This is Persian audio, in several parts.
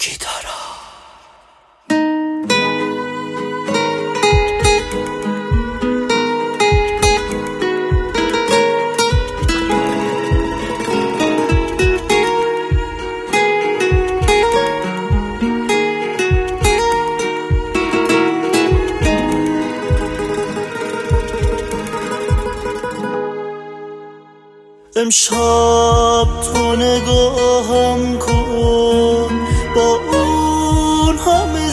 امشب تو نگاهم کن با اون همه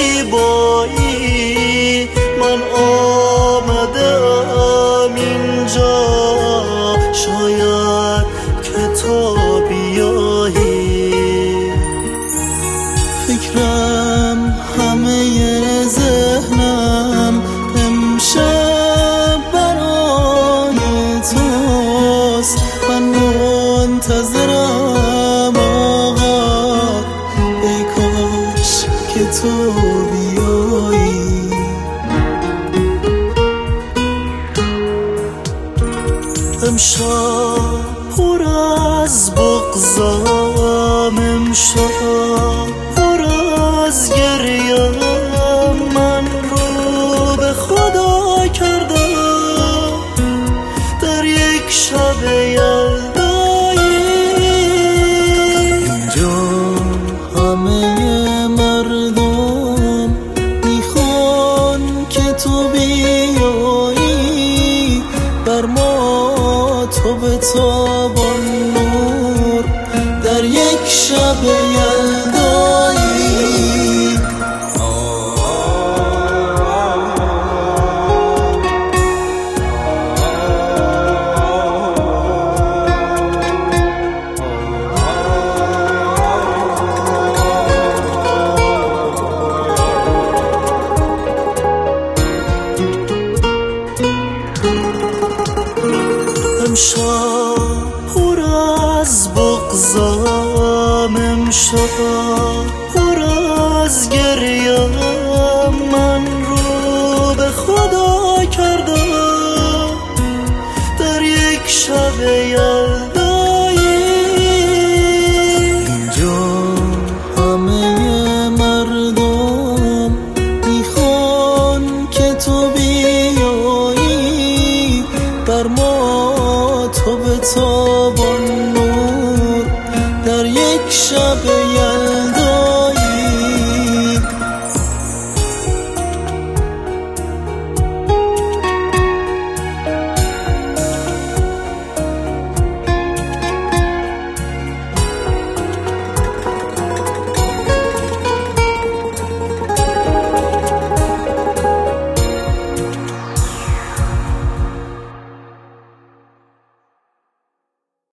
زیبایی، من آمدم اینجا شاید که تو بیایی. فکرم همه ذهنم امشب برای توست، من منتظرم آقا ای کاش که تو بیایی. امشب پر از بغضم، امشب پر از گریم، من رو به خدا کردم در یک شب یلدایی. اینجا همه مردم میخوان که تو بیایی، بر ما تو به تابان نور در یک شب یلدایی. امشب پر از بغضم، امشب پر از گریم، من رو به خدا کردم در یک شب یلدایی. اینجا همه مردم میخوان که تو بیایی، بر ما تو به تابان نور در یک شب یلدایی.